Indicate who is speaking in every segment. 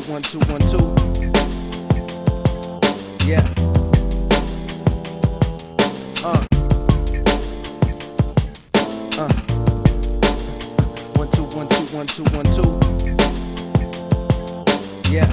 Speaker 1: 1 2 1 2. Yeah. 1 2 1 2 1 2 1 2. Yeah.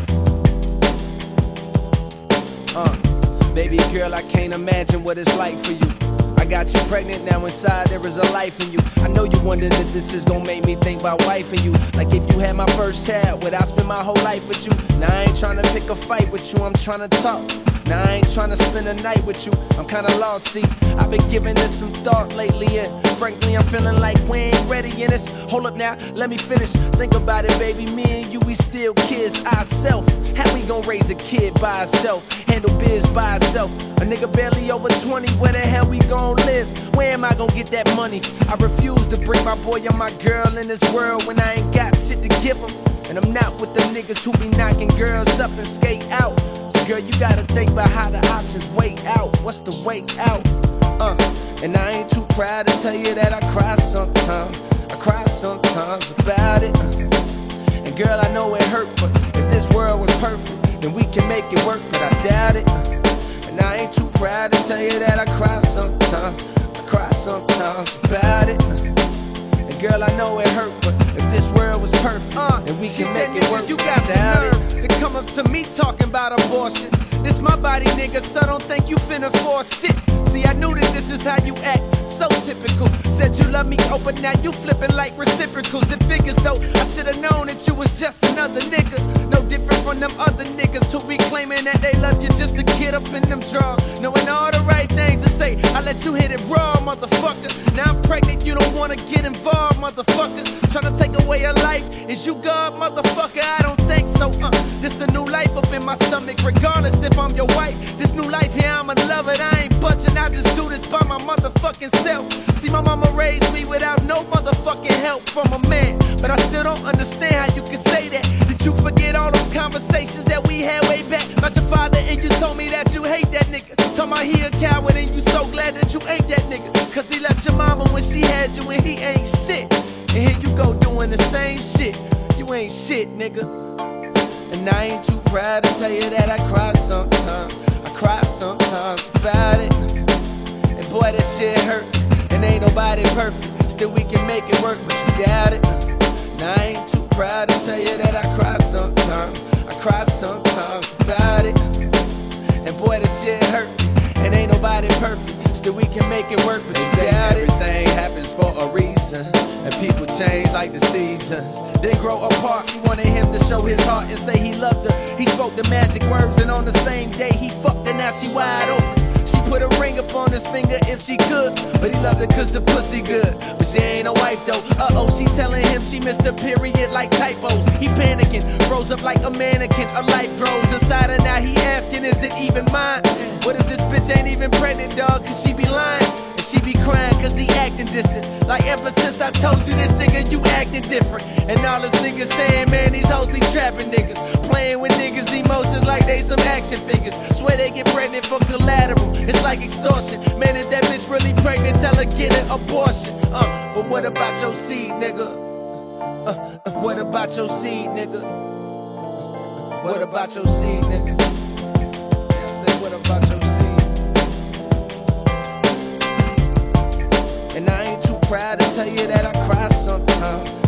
Speaker 1: Baby girl, I can't imagine what it's like for you. I got you pregnant, now inside there is a life in you. I know you wondering if this is gonna make me think about wifing you. Like if you had my first child, would I spend my whole life with you? Now I ain't tryna pick a fight with you, I'm tryna talk. Now I ain't tryna spend a night with you, I'm kinda lost, see. I've been giving this some thought lately, and frankly I'm feeling like we ain't ready in this. Hold up now, let me finish. Think about it, baby, me and you, we still kids ourselves. How we gon' raise a kid by ourselves? Handle biz by ourselves. A nigga barely over 20, where the hell we gon' live? Where am I gon' get that money? I refuse to bring my boy or my girl in this world when I ain't got shit to give them. And I'm not with them niggas who be knocking girls up and skate out. So girl, you gotta think about how the options weigh out. What's the way out? And I ain't too proud to tell you that I cry sometimes. I cry sometimes about it. And girl, I know it hurt, but if this world was perfect, then we can make it work, but I doubt it. And I ain't too proud to tell you that I cry sometimes. I cry sometimes about it. And girl, I know it hurt, but if this world was perfect, then we can make it work. You got some nerve to come up to me talking about abortion. This my body, nigga, so don't think you finna force shit. See, I knew that this is how you act, so typical. Said you love me, oh, but now you flipping like reciprocals. It figures though, I should've known that you was just another nigga. No different from them other niggas who be claiming that they love you just to get up in them drugs. Knowing all the right things to say, I let you hit it raw, motherfucker. Now I'm pregnant, you don't wanna get involved, motherfucker. Tryna take away a life, is you God, motherfucker? I don't think so, This a new life up in my stomach, regardless if I'm your wife. This new life here, I'ma love it, I ain't budging, I just do this by my motherfucking self. See, my mama raised me without no motherfucking help from a man. But I still don't understand how you can say that. Did you forget all those conversations that we had way back? About your father and you told me that you hate that nigga. Told me he a coward and you so glad that you ain't that nigga. Cause he left your mama when she had you and he ain't shit. And here you go doing the same shit. You ain't shit, nigga. And I ain't too proud to tell you that I cry sometimes. I cry sometimes about it. And boy, that shit hurt. And ain't nobody perfect. Still we can make it work, but you doubt it. Now I ain't too proud to tell you that I cry sometimes. I cry sometimes about it. And boy, that shit hurt. And ain't nobody perfect. Still we can make it work, but you doubt it. Everything happens for a reason. And people change like the seasons. They grow apart. She wanted him to show his heart and say he loved her. He spoke the magic words and on the same day he fucked her. Now she wide open. She put a ring up on his finger if she could. But he loved her cause the pussy good. But she ain't a wife though. She telling him she missed a period like typos. He panicking, froze up like a mannequin. A light grows inside her, now he asking, is it even mine? What if this bitch ain't even pregnant, dog? Cause she be lying. She be crying cause he acting distant. Like ever since I told you this nigga, you acting different. And all this niggas saying, man, these hoes be trapping niggas. Playing with niggas' emotions like they some action figures. Swear they get pregnant for collateral. It's like extortion. Man, if that bitch really pregnant, tell her get an abortion. But what about your seed, nigga? What about your seed, nigga? What about your seed, nigga? Yeah, I said, what about your seed? And I ain't too proud to tell you that I cry sometimes.